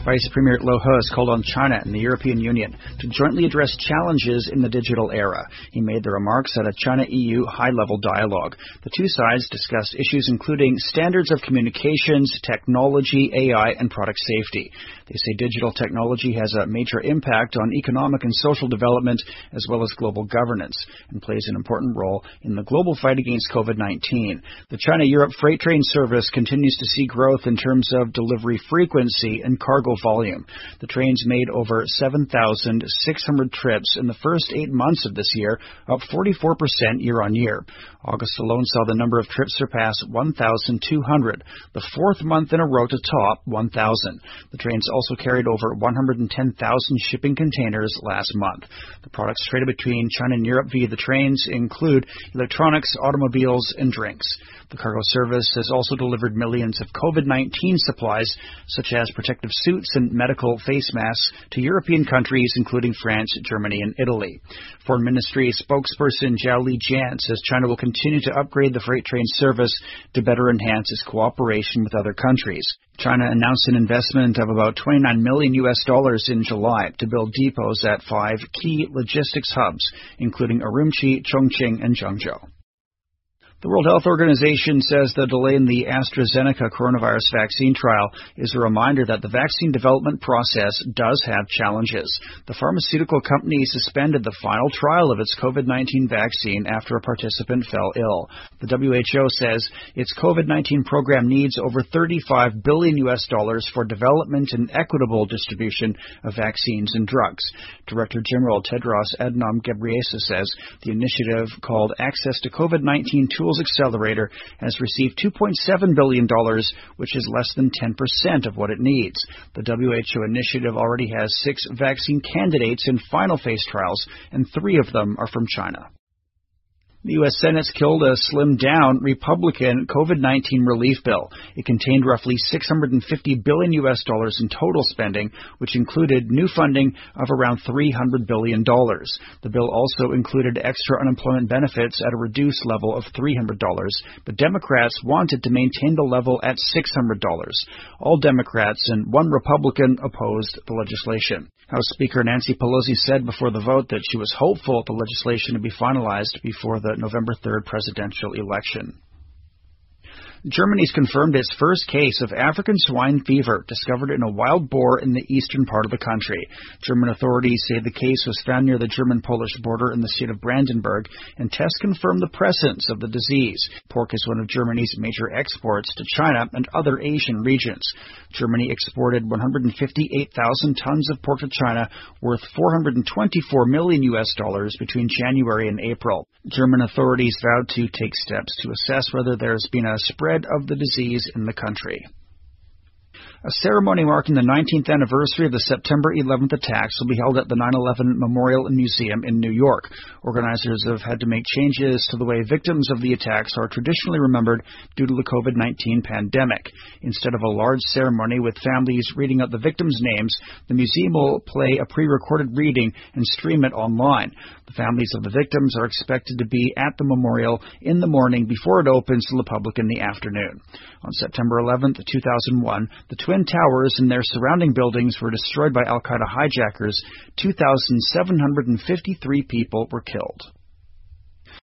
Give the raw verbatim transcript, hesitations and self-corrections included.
Vice Premier Lo He has called on China and the European Union to jointly address challenges in the digital era. He made the remarks at a China-E U high-level dialogue. The two sides discussed issues including standards of communications, technology, A I, and product safety. They say digital technology has a major impact on economic and social development as well as global governance and plays an important role in the global fight against COVID nineteen. The China-Europe freight train service continues to see growth in terms of delivery frequency and cargo volume. The trains made over seven thousand six hundred trips in the first eight months of this year, up forty-four percent year on year. August alone saw the number of trips surpass one thousand two hundred, the fourth month in a row to top one thousand. The trains also carried over one hundred ten thousand shipping containers last month. The products traded between China and Europe via the trains include electronics, automobiles, and drinks. The cargo service has also delivered millions of COVID nineteen supplies, such as protective suits and medical face masks, to European countries, including France, Germany, and Italy. Foreign Ministry spokesperson Zhao Lijian says China will continue to upgrade the freight train service to better enhance its cooperation with other countries. China announced an investment of about twenty-nine million U S dollars in July to build depots at five key logistics hubs, including Urumqi, Chongqing, and Zhengzhou. The World Health Organization says the delay in the AstraZeneca coronavirus vaccine trial is a reminder that the vaccine development process does have challenges. The pharmaceutical company suspended the final trial of its COVID nineteen vaccine after a participant fell ill. The W H O says its COVID nineteen program needs over thirty-five billion U S dollars for development and equitable distribution of vaccines and drugs. Director General Tedros Adhanom Ghebreyesus says the initiative, called Access to COVID nineteen Tools Accelerator, has received two point seven billion dollars, which is less than ten percent of what it needs. The W H O initiative already has six vaccine candidates in final phase trials, and three of them are from China. The U S Senate's killed a slimmed-down Republican COVID nineteen relief bill. It contained roughly six hundred fifty billion U S dollars in total spending, which included new funding of around three hundred billion dollars. The bill also included extra unemployment benefits at a reduced level of three hundred dollars, but Democrats wanted to maintain the level at six hundred dollars. All Democrats and one Republican opposed the legislation. House Speaker Nancy Pelosi said before the vote that she was hopeful the legislation would be finalized before the November third presidential election. Germany's confirmed its first case of African swine fever discovered in a wild boar in the eastern part of the country. German authorities say the case was found near the German-Polish border in the state of Brandenburg, and tests confirmed the presence of the disease. Pork is one of Germany's major exports to China and other Asian regions. Germany exported one hundred fifty-eight thousand tons of pork to China, worth four hundred twenty-four million U S dollars between January and April. German authorities vowed to take steps to assess whether there has been a spread of the disease in the country. A ceremony marking the nineteenth anniversary of the September eleventh attacks will be held at the nine eleven Memorial and Museum in New York. Organizers have had to make changes to the way victims of the attacks are traditionally remembered due to the COVID nineteen pandemic. Instead of a large ceremony with families reading out the victims' names, the museum will play a pre-recorded reading and stream it online. The families of the victims are expected to be at the memorial in the morning before it opens to the public in the afternoon. On September eleventh, two thousand one, the Twin Towers and their surrounding buildings were destroyed by Al-Qaeda hijackers. two thousand seven hundred fifty-three people were killed.